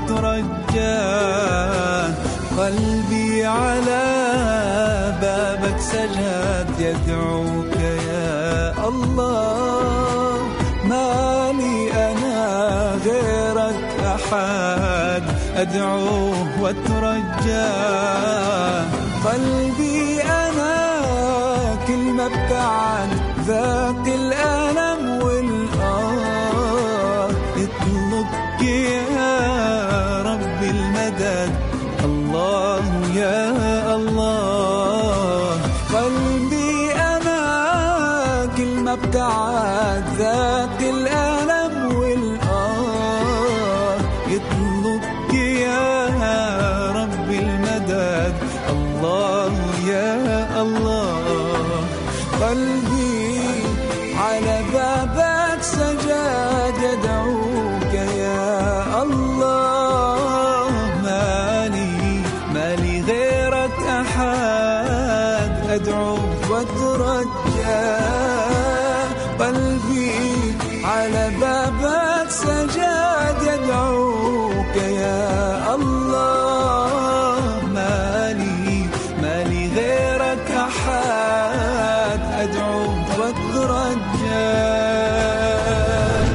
S12: واترجاه. قلبي على بابك سجاد يدعوك يا الله، ما لي أنا غيرك أحد أدعوه واترجاه. قلبي أنا كل ما ابتعد ذاق الألم والآه، يطلبك يا رب المدد الله يا الله. قلبي أنا كل ما ابتعد ذاق الألم والآه، يطلبك يا رب المدد الله يا الله. قلبي على بابك سجاد يدعوك يا الله، مالي مالي غيرك أحد أدعوك واترجاه. قلبي على بابك سجاد يدعوك يا الله، مالي مالي غيرك أحد أدعوك واترجاه.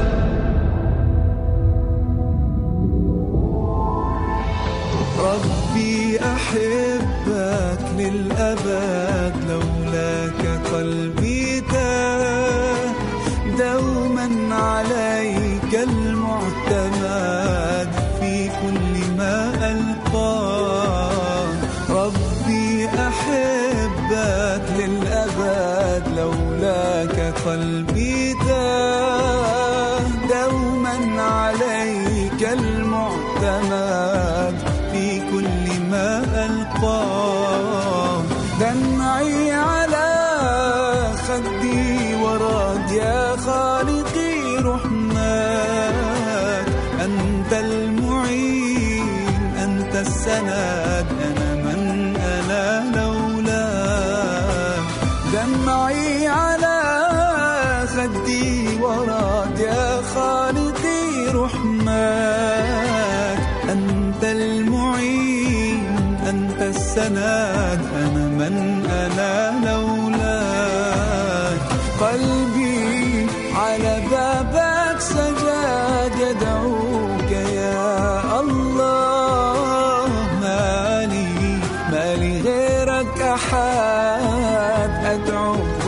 S12: ربي أحبك للأبد، لولاك قلبي تاه، دوما عليك المعتمد في كل ما ألقاه. ربي أحبك للأبد، لولاك قلبي تاه، دوما عليك المعتمد في كل ما ألقاه. دمعي على خدي ورد يا خالقي رحمك، أنت المعين أنت السند، أنا من أنا لولاك. دمعي على خدي ورد يا خالقي رحمك، أنت المعين أنت السند، أنا من أنا لولاك. قلبي على بابك سجاد يدعوك يا الله، مالي مالي غيرك أحد أدعوك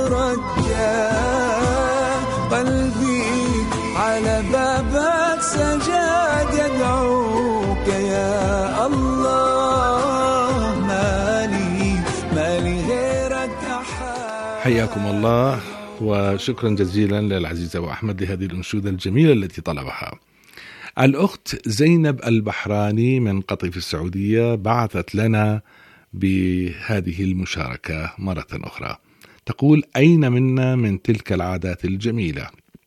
S12: واترجاه. قلبي على بابك سجاد يدعوك يا الله، مالي مالي غيرك أحد.
S9: حياكم الله وشكرا جزيلا للعزيز أبو أحمد لهذه الأنشودة الجميلة التي طلبها. الأخت زينب البحراني من قطيف السعودية بعثت لنا بهذه المشاركة مرة أخرى. تقول: أين منا من تلك العادات الجميلة؟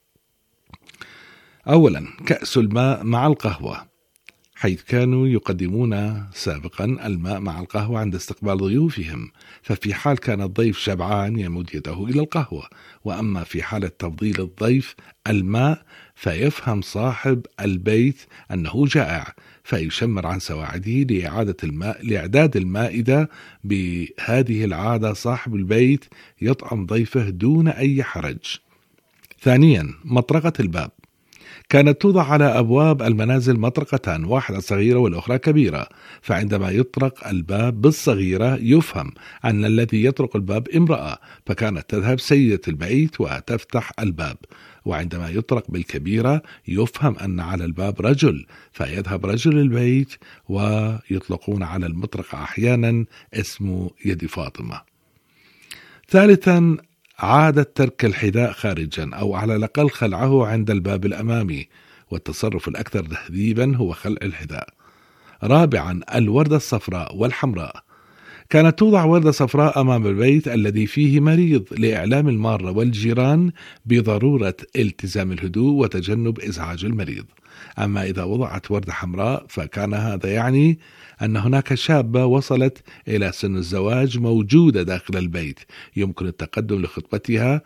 S9: أولا، كأس الماء مع القهوة، حيث كانوا يقدمون سابقا الماء مع القهوة عند استقبال ضيوفهم، ففي حال كان الضيف شبعان يمد يده إلى القهوة، وأما في حالة تفضيل الضيف الماء فيفهم صاحب البيت أنه جائع، فيشمر عن سواعده لإعادة الماء لإعداد المائدة. بهذه العادة صاحب البيت يطعم ضيفه دون أي حرج. ثانيا، مطرقة الباب، كانت توضع على أبواب المنازل مطرقتان، واحدة صغيرة والأخرى كبيرة، فعندما يطرق الباب بالصغيرة يفهم أن الذي يطرق الباب امرأة، فكانت تذهب سيدة البيت وتفتح الباب، وعندما يطرق بالكبيرة يفهم أن على الباب رجل، فيذهب رجل البيت ويطلقون على المطرقة أحيانا اسم يد فاطمة. ثالثا، عادة ترك الحذاء خارجا أو على الأقل خلعه عند الباب الأمامي، والتصرف الأكثر تهذيبا هو خلع الحذاء. رابعا، الوردة الصفراء والحمراء، كانت توضع وردة صفراء أمام البيت الذي فيه مريض لإعلام المارة والجيران بضرورة التزام الهدوء وتجنب إزعاج المريض. أما إذا وضعت وردة حمراء فكان هذا يعني أن هناك شابة وصلت إلى سن الزواج موجودة داخل البيت يمكن التقدم لخطبتها،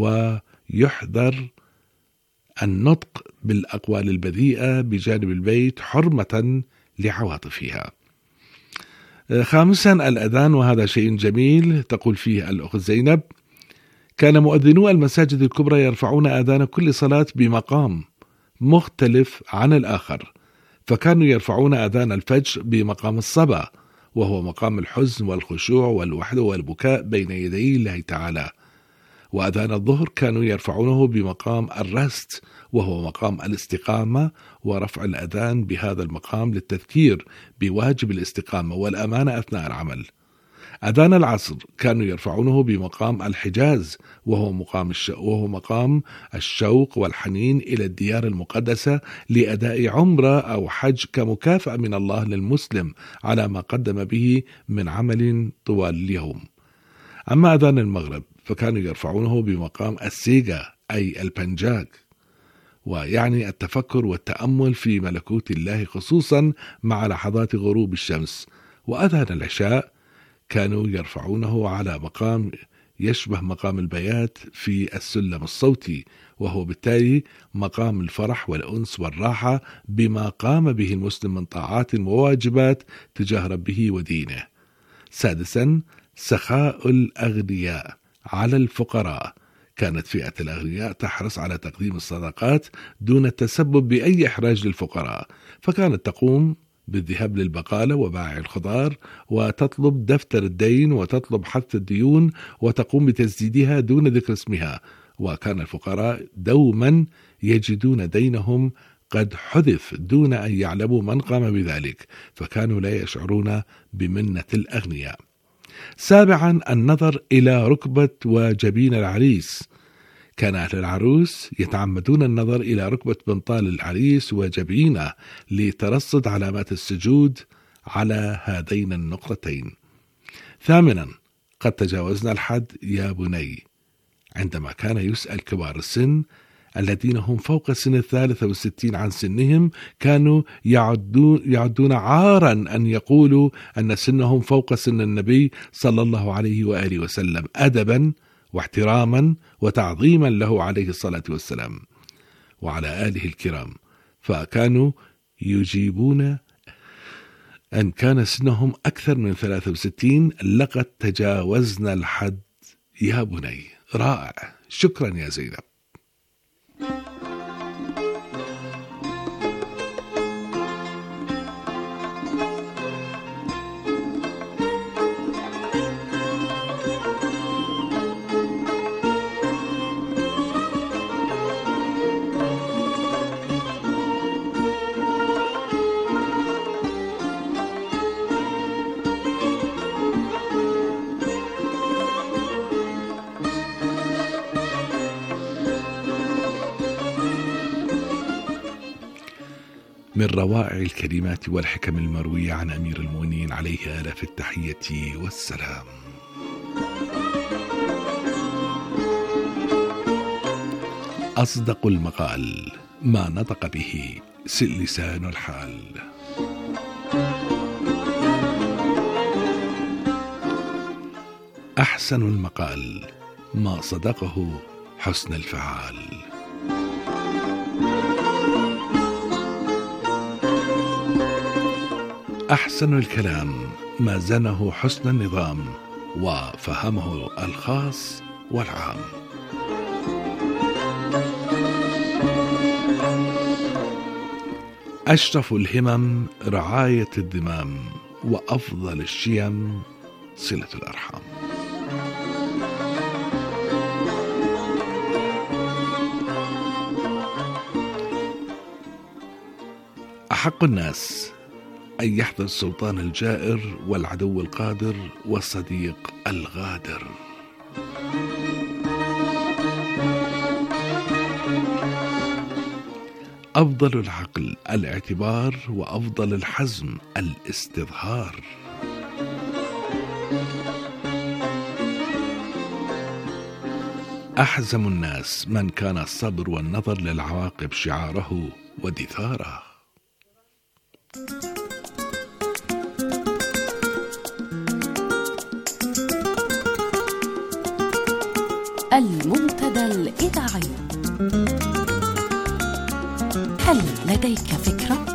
S9: ويحذر النطق بالأقوال البذيئة بجانب البيت حرمة لعواطفها. خامسا الأذان، وهذا شيء جميل تقول فيه الأخت زينب: كان مؤذنو المساجد الكبرى يرفعون أذان كل صلاة بمقام مختلف عن الآخر، فكانوا يرفعون أذان الفجر بمقام الصبا، وهو مقام الحزن والخشوع والوحدة والبكاء بين يدي الله تعالى، وأذان الظهر كانوا يرفعونه بمقام الرست، وهو مقام الاستقامة، ورفع الأذان بهذا المقام للتذكير بواجب الاستقامة والأمانة أثناء العمل. أذان العصر كانوا يرفعونه بمقام الحجاز، وهو مقام الش... وهو مقام الشوق والحنين إلى الديار المقدسة لأداء عمرة أو حج كمكافأة من الله للمسلم على ما قدم به من عمل طوال اليوم. أما أذان المغرب فكانوا يرفعونه بمقام السيجا أي البنجاج، ويعني التفكر والتأمل في ملكوت الله خصوصا مع لحظات غروب الشمس. وأذان العشاء كانوا يرفعونه على مقام يشبه مقام البيات في السلم الصوتي، وهو بالتالي مقام الفرح والأنس والراحة بما قام به المسلم من طاعات وواجبات تجاه ربه ودينه. سادسا سخاء الأغنياء على الفقراء، كانت فئة الأغنياء تحرص على تقديم الصدقات دون التسبب بأي إحراج للفقراء، فكانت تقوم بالذهاب للبقالة وبائع الخضار وتطلب دفتر الدين وتطلب حث الديون وتقوم بتسديدها دون ذكر اسمها. وكان الفقراء دوما يجدون دينهم قد حذف دون أن يعلموا من قام بذلك، فكانوا لا يشعرون بمنة الأغنياء. سابعا النظر إلى ركبة وجبين العريس، كان أهل العروس يتعمدون النظر إلى ركبة بنطال العريس وجبينه لترصد علامات السجود على هذين النقطتين. ثامنا قد تجاوزنا الحد يا بني، عندما كان يسأل كبار السن الذين هم فوق سن الثالثة والستين عن سنهم، كانوا يعدون, يعدون عارا أن يقولوا أن سنهم فوق سن النبي صلى الله عليه وآله وسلم، أدبا واحتراما وتعظيما له عليه الصلاة والسلام وعلى آله الكرام. فكانوا يجيبون أن كان سنهم أكثر من ثلاثة وستين، لقد تجاوزنا الحد يا بني. رائع، شكرا يا زينب. من روائع الكلمات والحكم المروية عن أمير المؤمنين عليه آلاف التحية والسلام. أصدق المقال ما نطق به لسان الحال. أحسن المقال ما صدقه حسن الفعال. أحسن الكلام ما زنه حسن النظام وفهمه الخاص والعام. أشرف الهمم رعاية الذمام، وأفضل الشيم صلة الأرحام. أحق الناس أن يحذر السلطان الجائر والعدو القادر والصديق الغادر. أفضل العقل الاعتبار، وأفضل الحزم الاستظهار. أحزم الناس من كان الصبر والنظر للعواقب شعاره ودثاره.
S13: المنتدى الإذاعي. هل لديك فكرة؟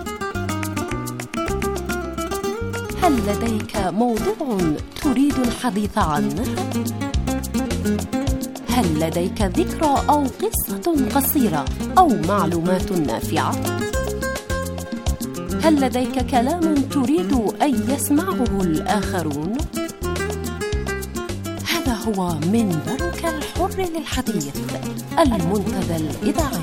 S13: هل لديك موضوع تريد الحديث عنه؟ هل لديك ذكرى أو قصة قصيرة أو معلومات نافعة؟ هل لديك كلام تريد أن يسمعه الآخرون؟ هذا هو منبرك الحر للحديث، المنتدى الإذاعي.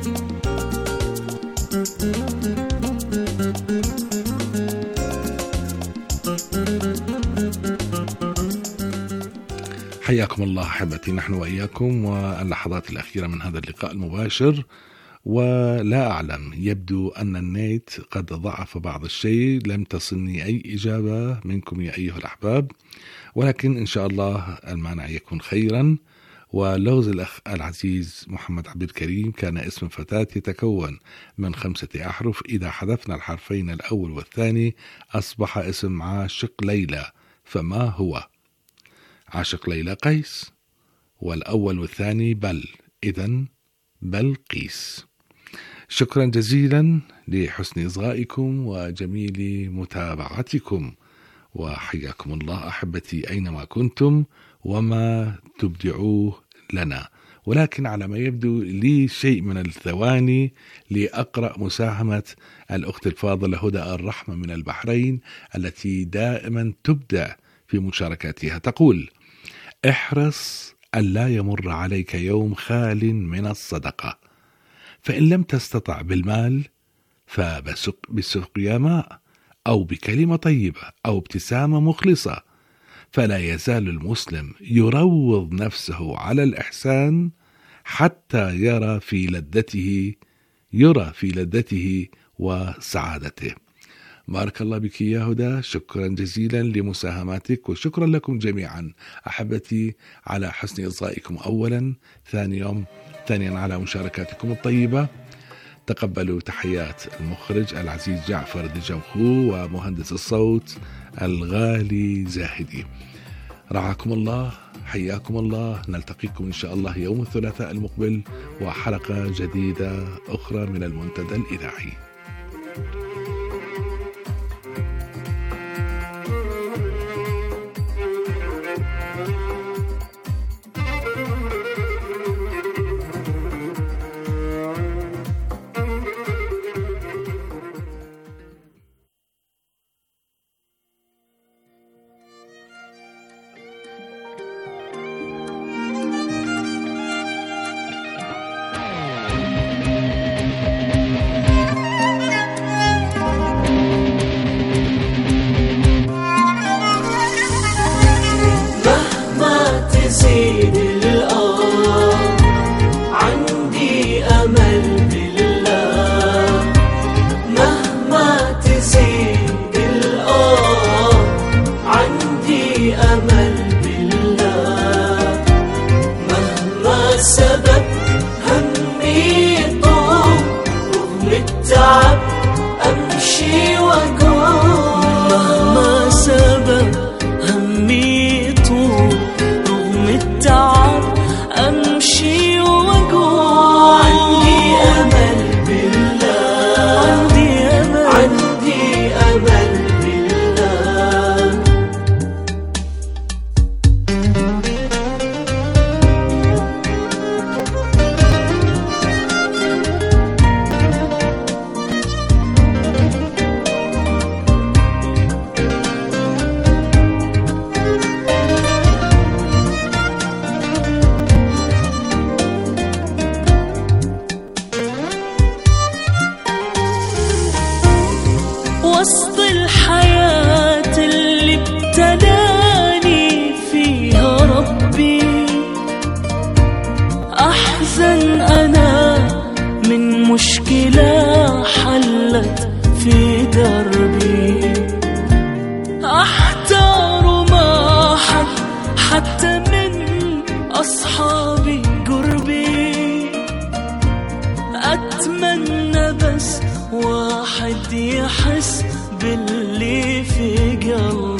S9: حياكم الله أحبتي، نحن وإياكم واللحظات الأخيرة من هذا اللقاء المباشر. ولا أعلم، يبدو أن النت قد ضعف بعض الشيء، لم تصلني أي إجابة منكم يا أيها الأحباب، ولكن إن شاء الله المانع يكون خيرا. ولوز الأخ العزيز محمد عبد الكريم كان اسم فتاة يتكون من خمسة أحرف، إذا حذفنا الحرفين الأول والثاني أصبح اسم عاشق ليلى، فما هو؟ عاشق ليلى قيس، والأول والثاني بل، إذن بلقيس. شكرا جزيلا لحسن إصغائكم وجميل متابعتكم، وحياكم الله أحبتي أينما كنتم وما تبدعوه لنا. ولكن على ما يبدو لي شيء من الثواني لأقرأ مساهمة الأخت الفاضلة هدى الرحمة من البحرين، التي دائما تبدع في مشاركاتها. تقول: احرص ألا يمر عليك يوم خال من الصدقة، فإن لم تستطع بالمال فبسقيا ماء، أو بكلمة طيبة، أو ابتسامة مخلصة. فلا يزال المسلم يروض نفسه على الإحسان حتى يرى في لذته يرى في لذته وسعادته. بارك الله بك يا هدى، شكرا جزيلا لمساهماتك، وشكرا لكم جميعا أحبتي على حسن إصغائكم أولا، ثانيا ثانيا على مشاركاتكم الطيبة. تقبلوا تحيات المخرج العزيز جعفر دجوخو ومهندس الصوت الغالي زاهدي. رعاكم الله، حياكم الله، نلتقيكم إن شاء الله يوم الثلاثاء المقبل وحلقة جديدة أخرى من المنتدى الإذاعي.
S14: وسط الحياة اللي ابتلاني فيها ربي، أحزن أنا من مشكلة حلت في دربي، أحتار ما أتمنى بس واحد يحس باللي في قلبي.